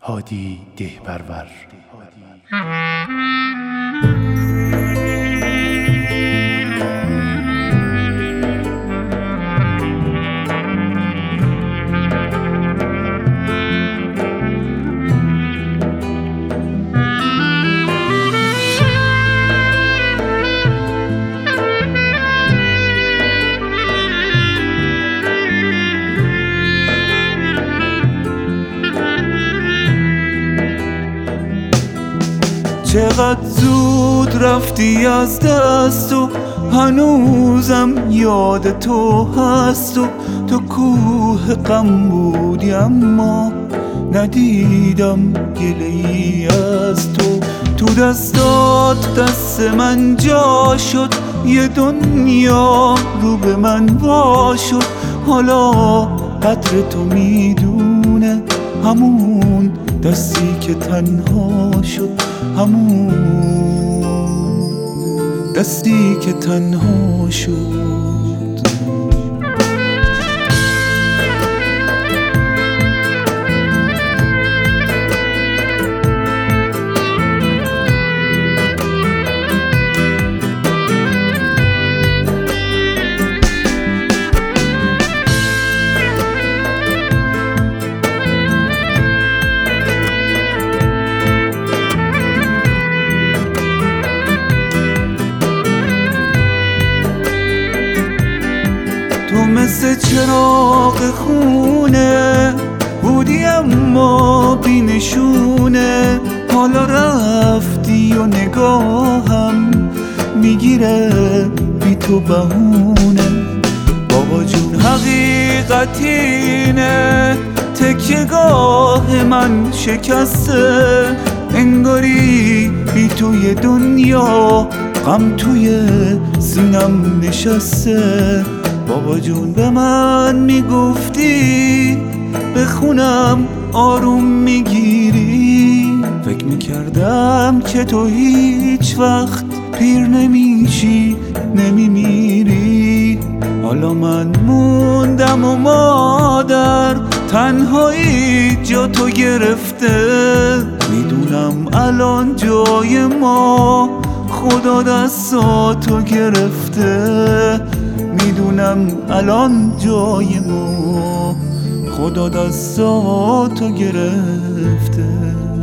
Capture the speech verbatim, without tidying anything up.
هادی دهپرور. چقدر زود رفتی از دست و هنوزم یاد تو هست و تو کوه غم بودی اما ندیدم گله‌ای از تو. تو دستات دست من جا شد، یه دنیا رو به من وا شد. حالا قدر تو میدونه همون دستی که تنها شد، همون دستی که تنها شد. تو مثل چراغ خونه بودی اما بی نشونه. حالا رفتی و نگاهم میگیره بی تو بهونه. بابا جون حقیقت اینه تکیه‌گاه من شکسته. انگاری بی توی دنیا غم توی سینم نشسته. بابا جون به من میگفتی بخونم آروم میگیری. فکر میکردم که تو هیچ وقت پیر نمیشی نمیمیری. حالا من موندم و مادر تنهایی جا تو گرفته. میدونم الان جای ما خدا دستاتو گرفته. میدونم الان جای ما خدا دستاتو گرفته.